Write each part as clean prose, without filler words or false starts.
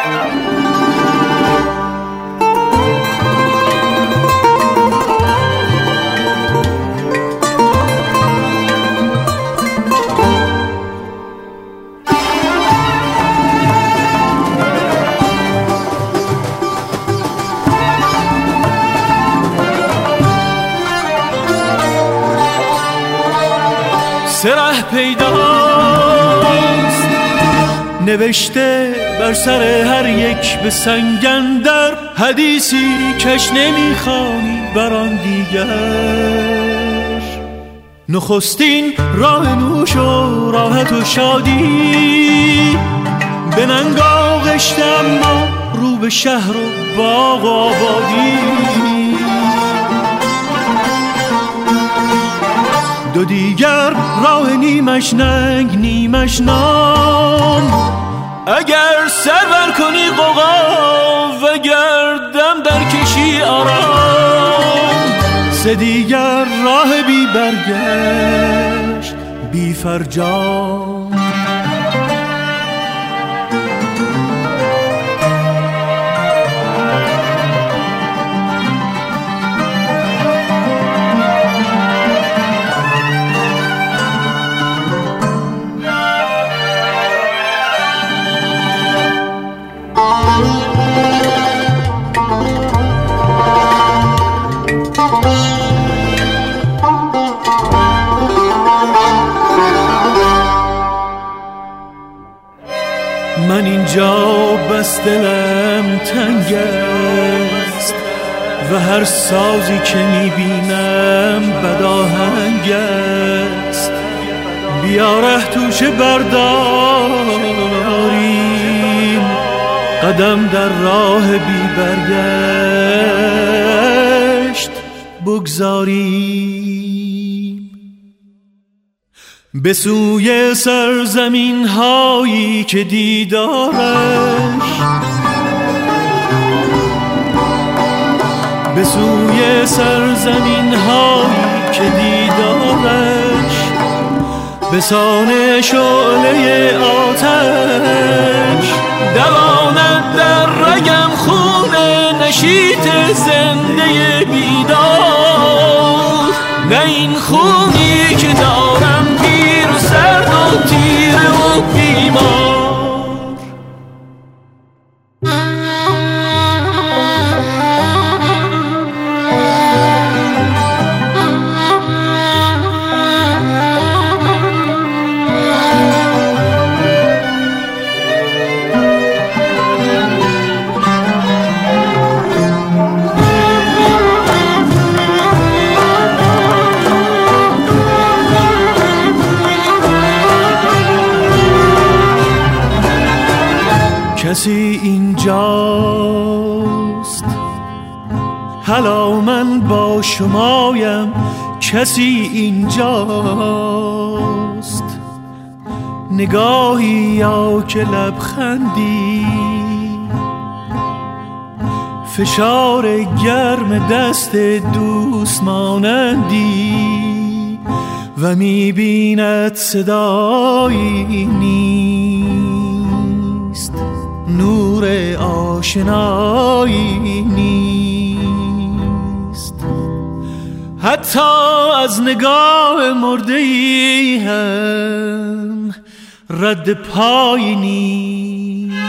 سره پیداست نوشته بر سر هر یک به سنگ اندر، حدیثی کش نمیخوانی بر آن دیگر. نخستین راه نوش و راحت و شادی به ننگ آغشته، اما رو به شهر و باغ و آبادی. دو دیگر راه نیمش ننگ نیمش نام، اگر سرور کنی قوقا و گردم در کشی آرام. سه دیگر راه بی برگشت بی فرجام. من اینجا بس دلم تنگ است و هر سازی که میبینم بدآهنگ است. بیا ره توشه برداریم، قدم در راه بی برگشت بگذاریم. به سوی سرزمین هایی که دیدارش، به سوی سرزمین هایی که دیدارش، به سان شعله آتش دواند در رگم خون نشیط زنده بیدار. نه این خونی که دارم پیر و سرد و تیره و بیمار. کسی اینجاست، حالا من با شمایم. کسی اینجاست، نگاهی یا که لبخندی، فشار گرم دست دوست مانندی و میبیند صدایی نیست، نور آشنایی نیست. حتی از نگاه مرده‌ای هم رد پایی نیست.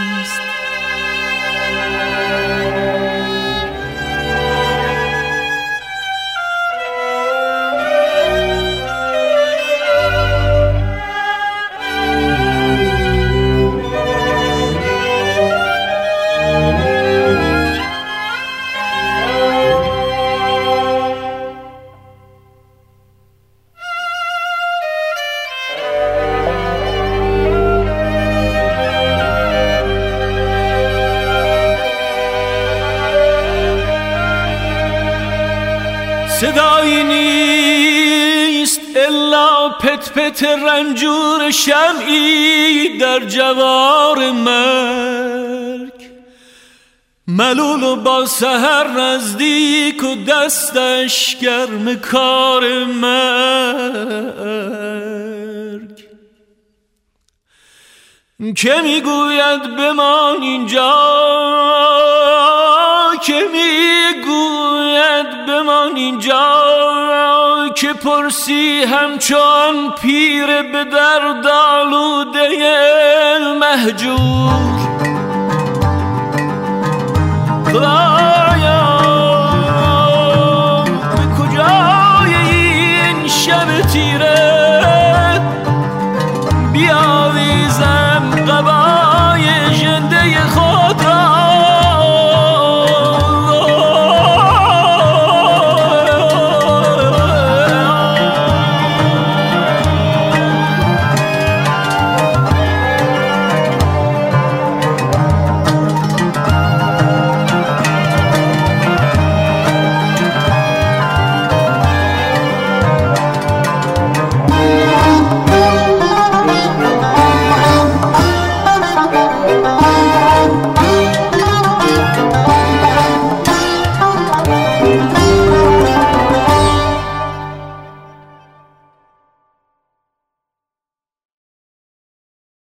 صدایی نیست الا پت پت رنجور شمعی در جوار مرگ، ملول و با سحر نزدیک و دستش گرم کار مرگ. که میگوید بمان اینجا که پرسی همچون پیر به درد آلوده مهجور.